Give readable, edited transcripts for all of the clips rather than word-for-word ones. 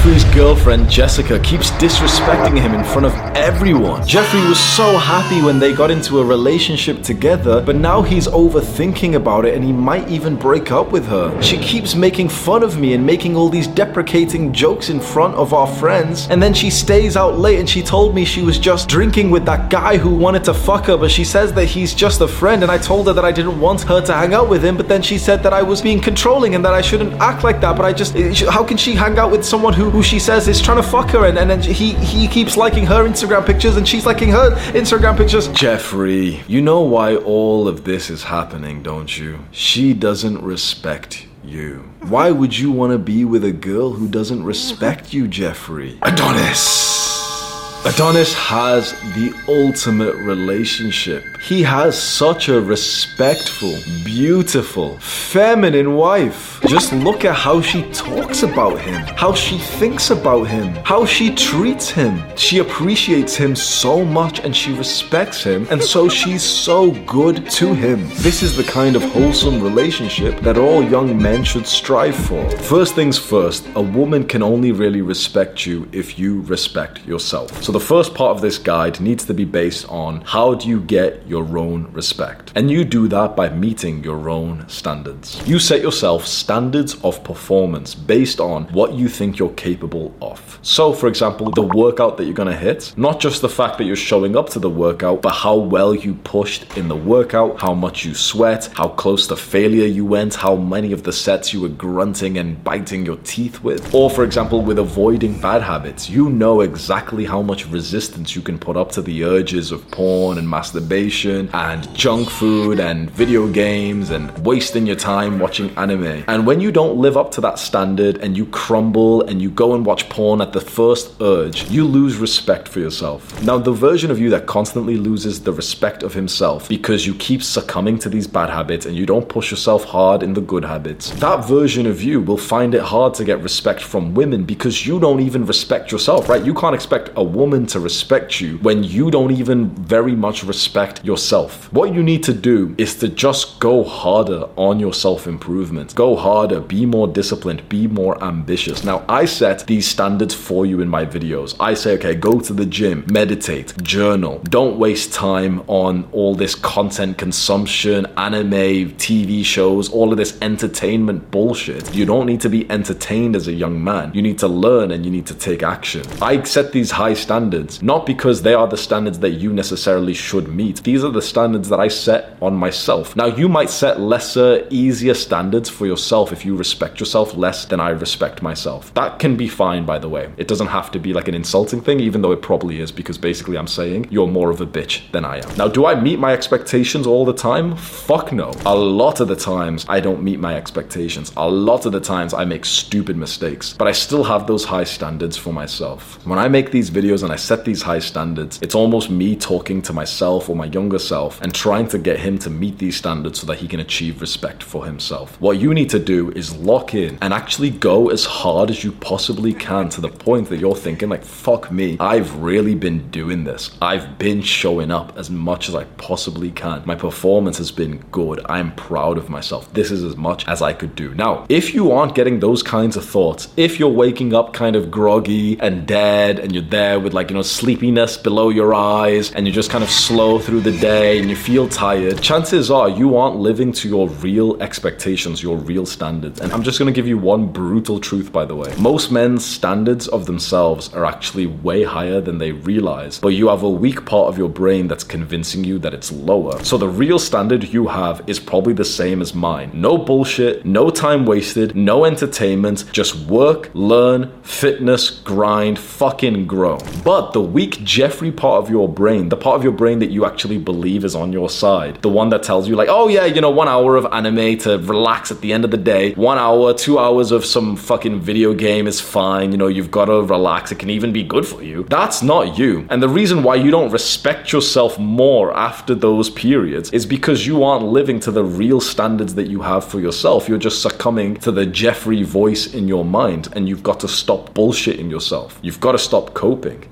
Jeffrey's girlfriend Jessica keeps disrespecting him in front of everyone. Jeffrey was so happy when they got into a relationship together, but now he's overthinking about it and he might even break up with her. She keeps making fun of me and making all these deprecating jokes in front of our friends, and then she stays out late and she told me she was just drinking with that guy who wanted to fuck her, but she says that he's just a friend, and I told her that I didn't want her to hang out with him, but then she said that I was being controlling and that I shouldn't act like that, but I just, how can she hang out with someone who she says is trying to fuck her, and then he keeps liking her Instagram pictures and she's liking her Instagram pictures. Jeffrey, you know why all of this is happening, don't you? She doesn't respect you. Why would you want to be with a girl who doesn't respect you, Jeffrey? Adonis has the ultimate relationship. He has such a respectful, beautiful, feminine wife. Just look at how she talks about him, how she thinks about him, how she treats him. She appreciates him so much and she respects him, and so she's so good to him. This is the kind of wholesome relationship that all young men should strive for. First things first, a woman can only really respect you if you respect yourself. So the first part of this guide needs to be based on how do you get your own respect. And you do that by meeting your own standards. You set yourself standards of performance based on what you think you're capable of. So for example, the workout that you're gonna hit, not just the fact that you're showing up to the workout, but how well you pushed in the workout, how much you sweat, how close to failure you went, how many of the sets you were grunting and biting your teeth with. Or for example, with avoiding bad habits, you know exactly how much resistance you can put up to the urges of porn and masturbation and junk food and video games and wasting your time watching anime. And when you don't live up to that standard and you crumble and you go and watch porn at the first urge, you lose respect for yourself. Now, the version of you that constantly loses the respect of himself because you keep succumbing to these bad habits and you don't push yourself hard in the good habits, that version of you will find it hard to get respect from women because you don't even respect yourself, right? You can't expect a woman to respect you when you don't even very much respect yourself. What you need to do is to just go harder on your self-improvement. Go harder, be more disciplined, be more ambitious. Now, I set these standards for you in my videos. I say, okay, go to the gym, meditate, journal. Don't waste time on all this content consumption, anime, TV shows, all of this entertainment bullshit. You don't need to be entertained as a young man. You need to learn and you need to take action. I set these high standards, not because they are the standards that you necessarily should meet. These are the standards that I set on myself. Now, you might set lesser, easier standards for yourself if you respect yourself less than I respect myself. That can be fine, by the way. It doesn't have to be like an insulting thing, even though it probably is, because basically I'm saying you're more of a bitch than I am. Now, do I meet my expectations all the time? Fuck no. A lot of the times I don't meet my expectations. A lot of the times I make stupid mistakes, but I still have those high standards for myself. When I make these videos and I set these high standards, it's almost me talking to myself or my younger self and trying to get him to meet these standards so that he can achieve respect for himself. What you need to do is lock in and actually go as hard as you possibly can to the point that you're thinking like, fuck me, I've really been doing this. I've been showing up as much as I possibly can. My performance has been good. I'm proud of myself. This is as much as I could do. Now, if you aren't getting those kinds of thoughts, if you're waking up kind of groggy and dead and you're there with like, sleepiness below your eyes and you're just kind of slow through the day and you feel tired, chances are you aren't living to your real expectations, your real standards. And I'm just going to give you one brutal truth, by the way. Most men's standards of themselves are actually way higher than they realize, but you have a weak part of your brain that's convincing you that it's lower. So the real standard you have is probably the same as mine. No bullshit, no time wasted, no entertainment, just work, learn, fitness, grind, fucking grow. But the weak Jeffrey part of your brain, the part of your brain that you actually believe is on your side, the one that tells you like, oh yeah, 1 hour of anime to relax at the end of the day, 1 hour, 2 hours of some fucking video game is fine, you've got to relax, it can even be good for you. That's not you. And the reason why you don't respect yourself more after those periods is because you aren't living to the real standards that you have for yourself. You're just succumbing to the Jeffrey voice in your mind, and you've got to stop bullshitting yourself. You've got to stop coping.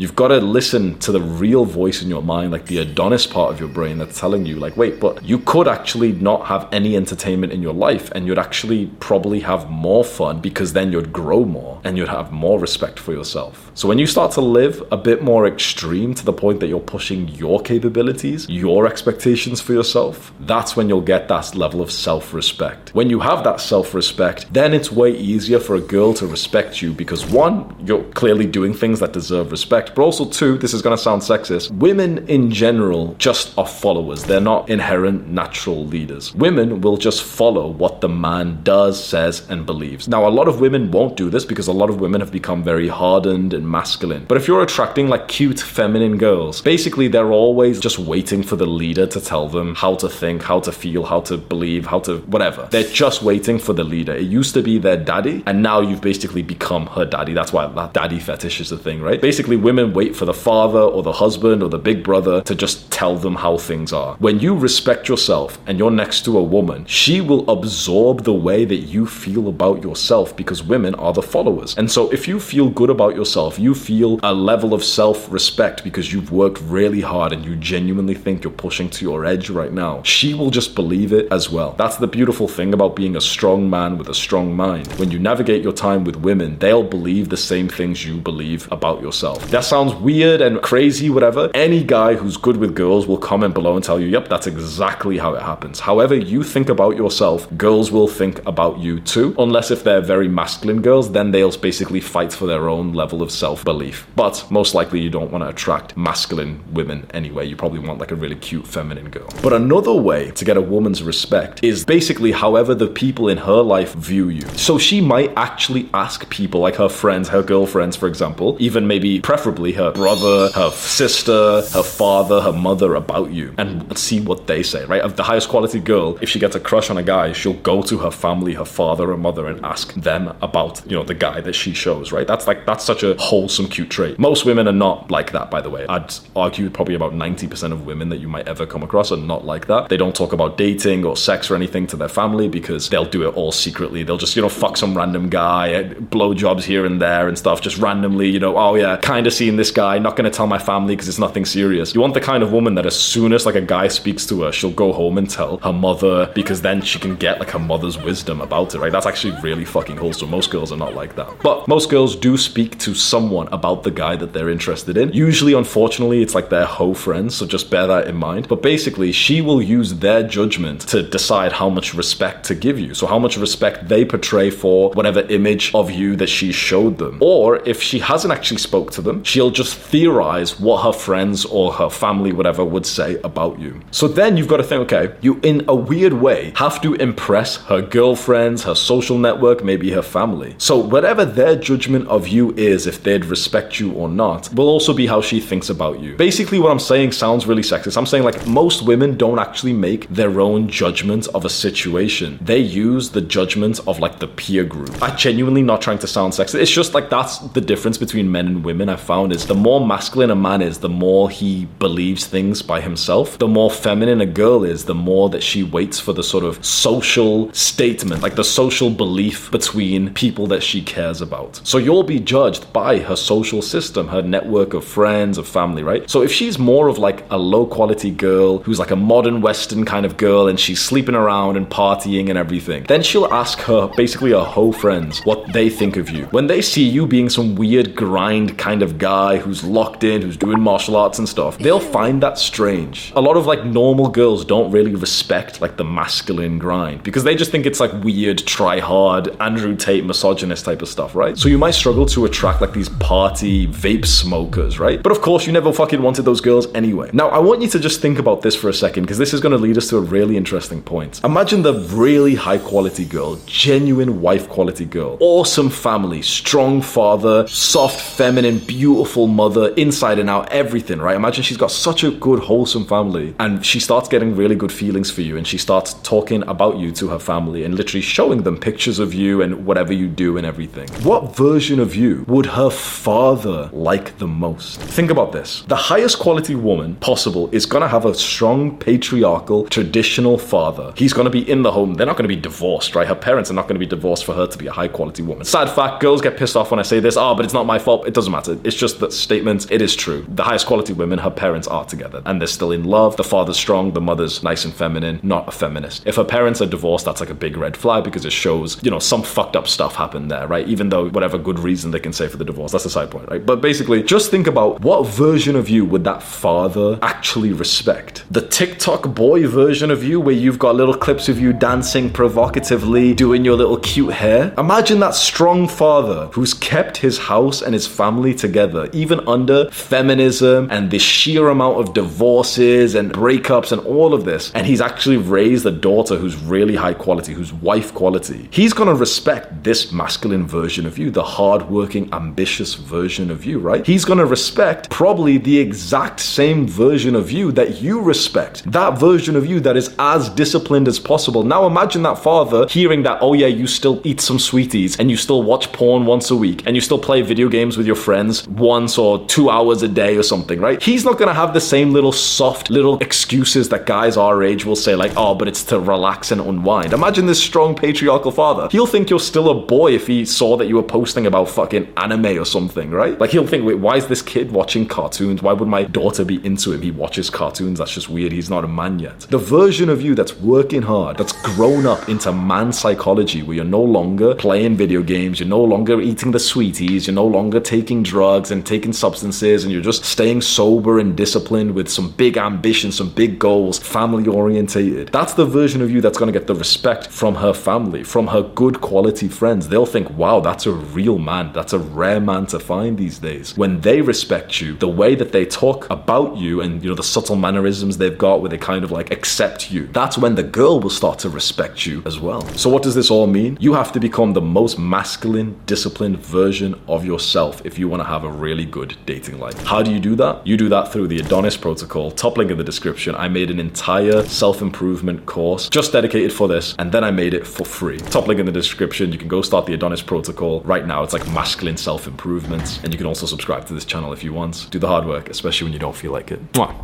You've got to listen to the real voice in your mind, like the Adonis part of your brain that's telling you, like, wait, but you could actually not have any entertainment in your life, and you'd actually probably have more fun, because then you'd grow more and you'd have more respect for yourself. So when you start to live a bit more extreme, to the point that you're pushing your capabilities, your expectations for yourself, that's when you'll get that level of self-respect. When you have that self-respect, then it's way easier for a girl to respect you, because one, you're clearly doing things that deserve respect, but also two, this is going to sound sexist, women in general just are followers. They're not inherent natural leaders. Women will just follow what the man does, says, and believes. Now, a lot of women won't do this, because a lot of women have become very hardened and masculine. But if you're attracting like cute feminine girls, basically they're always just waiting for the leader to tell them how to think, how to feel, how to believe, how to whatever. They're just waiting for the leader. It used to be their daddy, and now you've basically become her daddy. That's why that daddy fetish is a thing, right? Basically, women wait for the father or the husband or the big brother to just tell them how things are. When you respect yourself and you're next to a woman, she will absorb the way that you feel about yourself, because women are the followers. And so if you feel good about yourself, you feel a level of self-respect because you've worked really hard and you genuinely think you're pushing to your edge right now, she will just believe it as well. That's the beautiful thing about being a strong man with a strong mind. When you navigate your time with women, they'll believe the same things you believe about yourself. That sounds weird and crazy, whatever. Any guy who's good with girls will comment below and tell you, yep, that's exactly how it happens. However you think about yourself, girls will think about you too. Unless if they're very masculine girls, then they'll basically fight for their own level of self-belief. But most likely you don't want to attract masculine women anyway. You probably want like a really cute feminine girl. But another way to get a woman's respect is basically however the people in her life view you. So she might actually ask people like her friends, her girlfriends, for example, even maybe preferably her brother, her sister, her father, her mother about you, and see what they say, right? Of the highest quality girl, if she gets a crush on a guy, she'll go to her family, her father or mother, and ask them about, the guy that she shows, right? That's such a wholesome, cute trait. Most women are not like that, by the way. I'd argue probably about 90% of women that you might ever come across are not like that. They don't talk about dating or sex or anything to their family because they'll do it all secretly. They'll just, fuck some random guy, blow jobs here and there and stuff, just randomly, oh yeah, kind of seeing this guy, not going to tell my family because it's nothing serious. You want the kind of woman that as soon as like a guy speaks to her, she'll go home and tell her mother, because then she can get like her mother's wisdom about it, right? That's actually really fucking wholesome. Most girls are not like that. But most girls do speak to someone about the guy that they're interested in. Usually, unfortunately, it's like their hoe friends, so just bear that in mind. But basically, she will use their judgment to decide how much respect to give you. So how much respect they portray for whatever image of you that she showed them. Or if she hasn't actually spoke to them, she'll just theorize what her friends or her family, whatever, would say about you. So then you've got to think, okay, you in a weird way have to impress her girlfriends, her social network, maybe her family. So whatever their judgment of you is, if they'd respect you or not, will also be how she thinks about you. Basically, what I'm saying sounds really sexist. I'm saying like most women don't actually make their own judgment of a situation. They use the judgment of like the peer group. I'm genuinely not trying to sound sexist. It's just like that's the difference between men and women. I've found is the more masculine a man is, the more he believes things by himself. The more feminine a girl is, the more that she waits for the sort of social statement, like the social belief between people that she cares about. So you'll be judged by her social system, her network of friends, of family, right? So if she's more of like a low quality girl who's like a modern Western kind of girl and she's sleeping around and partying and everything, then she'll ask her, basically her hoe friends, what they think of you. When they see you being some weird grind kind of guy who's locked in, who's doing martial arts and stuff, they'll find that strange. A lot of like normal girls don't really respect like the masculine grind because they just think it's like weird, try hard, Andrew Tate, misogynist type of stuff, right? So you might struggle to attract like these party vape smokers, right? But of course, you never fucking wanted those girls anyway. Now, I want you to just think about this for a second because this is going to lead us to a really interesting point. Imagine the really high quality girl, genuine wife quality girl, awesome family, strong father, soft, feminine, beautiful mother, inside and out, everything, right? Imagine she's got such a good, wholesome family and she starts getting really good feelings for you and she starts talking about you to her family and literally showing them pictures of you and whatever you do and everything. What version of you would her father like the most? Think about this. The highest quality woman possible is going to have a strong, patriarchal, traditional father. He's going to be in the home. They're not going to be divorced, right? Her parents are not going to be divorced for her to be a high quality woman. Sad fact, girls get pissed off when I say this. But it's not my fault. It doesn't matter. It's just the statement. It is true. The highest quality women, her parents are together and they're still in love. The father's strong, the mother's nice and feminine, not a feminist. If her parents are divorced, that's like a big red flag because it shows, you know, some fucked up stuff happened there, right? Even though whatever good reason they can say for the divorce, that's a side point, right? But basically, just think about what version of you would that father actually respect? The TikTok boy version of you where you've got little clips of you dancing provocatively, doing your little cute hair? Imagine that strong father who's kept his house and his family together, even under feminism and the sheer amount of divorces and breakups and all of this. And he's actually raised a daughter who's really high quality, who's wife quality. He's gonna respect this masculine version of you, the hardworking, ambitious version of you, right? He's gonna respect probably the exact same version of you that you respect. That version of you that is as disciplined as possible. Now imagine that father hearing that, oh yeah, you still eat some sweeties and you still watch porn once a week and you still play video games with your friends once or 2 hours a day or something, right? He's not gonna have the same little soft little excuses that guys our age will say like, oh, but it's to relax and unwind. Imagine this strong patriarchal father. He'll think you're still a boy if he saw that you were posting about fucking anime or something, right? Like he'll think, wait, why is this kid watching cartoons? Why would my daughter be into him? He watches cartoons. That's just weird. He's not a man yet. The version of you that's working hard, that's grown up into man psychology, where you're no longer playing video games, you're no longer eating the sweeties, you're no longer taking drugs and taking substances, and you're just staying sober and disciplined with some big ambitions, some big goals, family orientated. That's the version of you that's going to get the respect from her family, from her good quality friends. They'll think, wow, that's a real man. That's a rare man to find these days. When they respect you, the way that they talk about you and, you know, the subtle mannerisms they've got where they kind of like accept you, that's when the girl will start to respect you as well. So what does this all mean? You have to become the most masculine, disciplined version of yourself if you want to have a really good dating life. How do you do that? You do that through the Adonis Protocol. Top link in the description. I made an entire self-improvement course just dedicated for this, and then I made it for free. Top link in the description. You can go start the Adonis Protocol right now. It's like masculine self-improvement, and you can also subscribe to this channel if you want. Do the hard work, especially when you don't feel like it. Mwah.